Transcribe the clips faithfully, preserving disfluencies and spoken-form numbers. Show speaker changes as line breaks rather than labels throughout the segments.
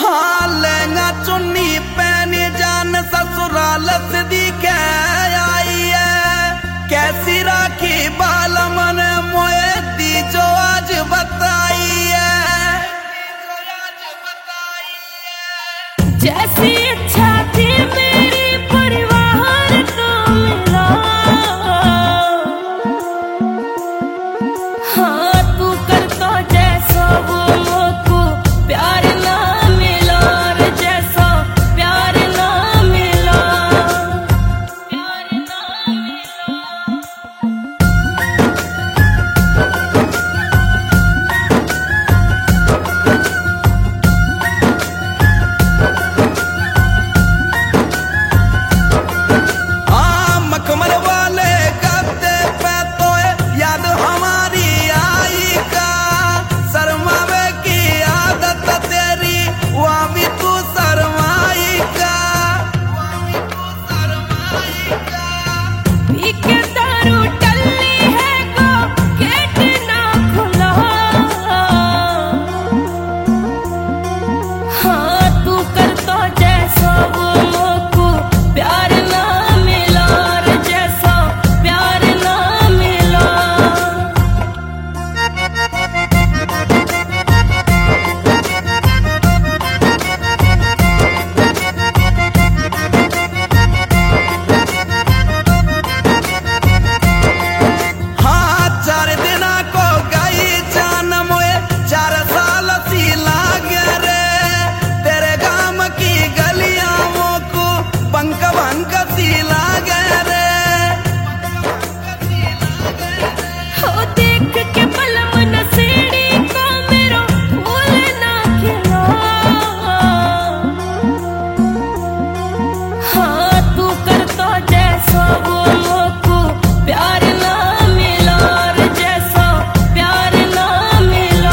हाँ लहंगा चुन्नी पहने जान ससुराल से दिखे आई है। कैसी राखी बाल मन मोए दी जो आज बताई है।
जैसी इच्छा थी मेरी परिवार को मिला। हाँ तू कर तो जैसा वो मोको प्यार ना मिला और जैसा प्यार ना मिला प्यार ना मिला।
हाँ मखमल वाले गद्दे पे तो याद हमारी आई का। शर्मावे की आदत तेरी वहाँ भी तू शर्माई का।
पी के दारू टल्ली है को गेट ना खुला। हाँ तू कर तो जैसा वो मोको प्यार ना मिला और जैसा प्यार ना मिला।
हाँ चार दिना को गई जान मोए चार साल सी लागे रे। तेरे गांव की गलियां मोको बंक बंक सी लागे रे।
हो देख के पलम नसेड़ी को मेरो फूल ना खिला। हाँ तू कर तो जैसा वो मोको प्यार ना मिला और जैसा प्यार ना मिला।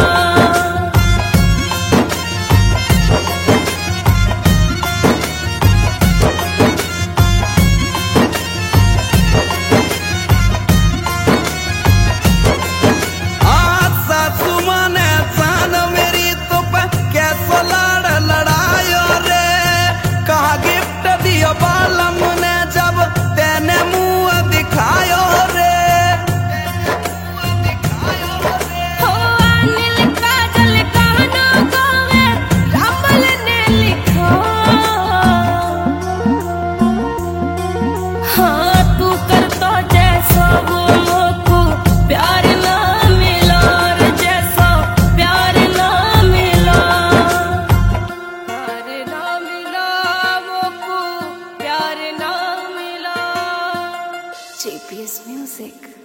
हाँ सासू माने जान मेरी तो पे कैसा लाड़ लड़ायो रे। कहा गिफ्ट दियो बालम ने जब तेने मुंह दिखायो रे।
हो अनिल काजल गाना गावे रामल ने लिखा। हाँ तू कर तो जैसा वो मोको प्यार ना मिला और जैसा प्यार ना मिला प्यार ना मिला मोको प्यार ना मिला। J P S Music।